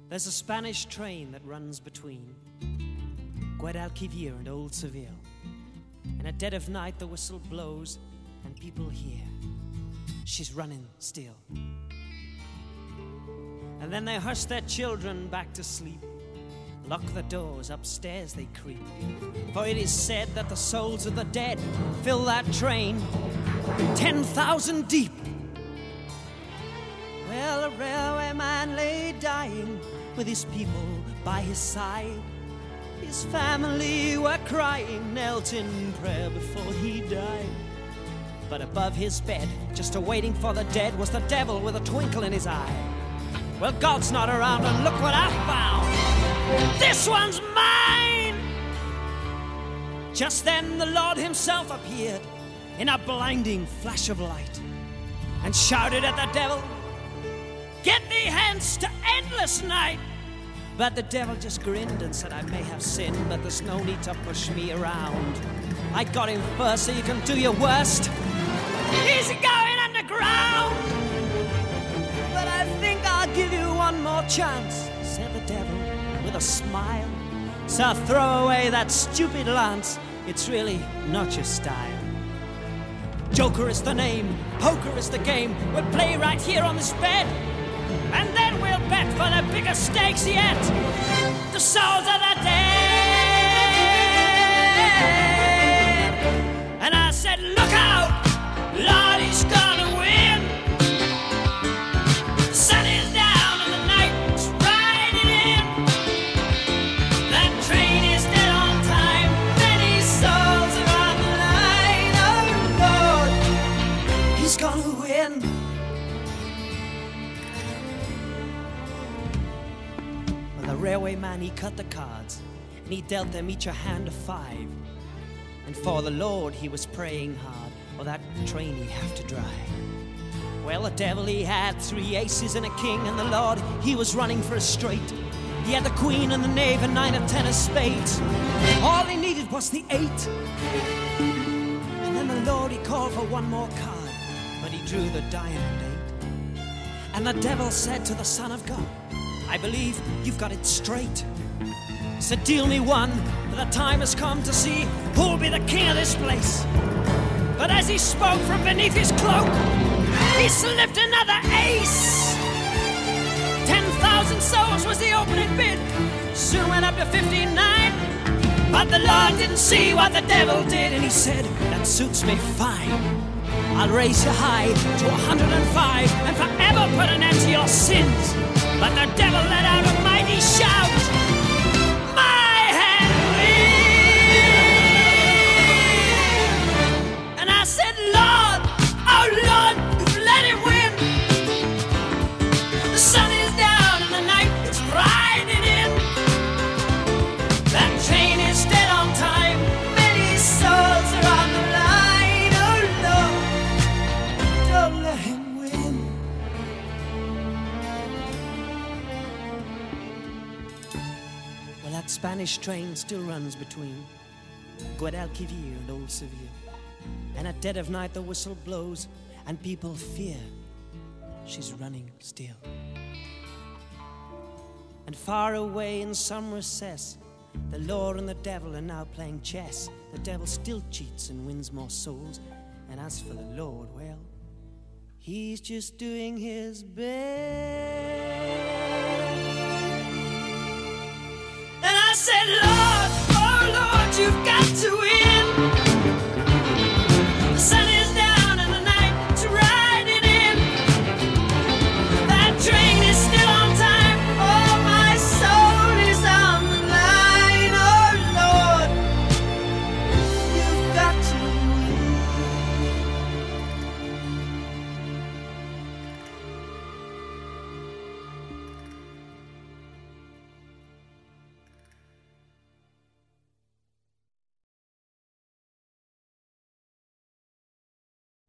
There's a Spanish train that runs between Guadalquivir and Old Seville. And at dead of night the whistle blows and people hear she's running still. And then they hush their children back to sleep, lock the doors, upstairs they creep. For it is said that the souls of the dead fill that train 10,000 deep. Well, a railway man lay dying with his people by his side. His family were crying, knelt in prayer before he died. But above his bed, just awaiting for the dead, was the devil with a twinkle in his eye. Well, God's not around, and look what I found. This one's mine! Just then the Lord himself appeared in a blinding flash of light and shouted at the devil, "Get thee hence to endless night!" But the devil just grinned and said, "I may have sinned, but there's no need to push me around. I got him first, so you can do your worst. He's going underground. But I think I'll give you one more chance," said the devil with a smile. "So throw away that stupid lance. It's really not your style. Joker is the name, poker is the game. We'll play right here on this bed, and then we'll bet for the bigger stakes yet. The souls of the dead." And I said, "Look out, Lord, he's gonna win. The sun is down and the night's riding in. That train is dead on time. Many souls are on the line. Oh, Lord, he's gonna win." The railway man, he cut the cards, and he dealt them each a hand of 5. And for the Lord he was praying hard, or that train he'd have to drive. Well, the devil, he had 3 aces and a king, and the Lord, he was running for a straight. He had the queen and the knave and 9 or 10 of spades. All he needed was the 8. And then the Lord, he called for one more card, but he drew the diamond 8. And the devil said to the Son of God, "I believe you've got it straight. So deal me one, for the time has come to see who'll be the king of this place." But as he spoke from beneath his cloak, he slipped another ace. 10,000 souls was the opening bid, soon went up to 59. But the Lord didn't see what the devil did, and he said, "That suits me fine. I'll raise you high to 105 and forever put an end to your sins." But the devil let out a mighty shout, "My hand wins!" And I said, "Lord, oh Lord, let him win. The sun is down and the night is riding in. That train is dead on time. Many souls are on the line. Oh Lord, don't let him win." Well, that Spanish train still runs between Guadalquivir and Old Seville. And at dead of night the whistle blows and people fear she's running still. And far away in some recess, the Lord and the devil are now playing chess. The devil still cheats and wins more souls. And as for the Lord, well, he's just doing his best. And I said, "Lord, oh Lord, you've got to win.